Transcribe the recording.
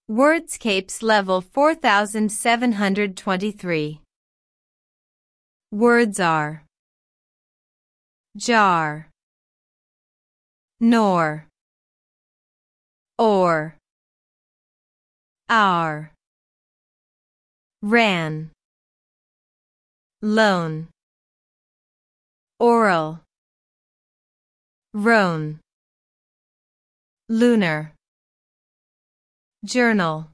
Wordscapes level 4723. Words are jar, nor, or, our, ran, loan, oral, roan, lunar, journal.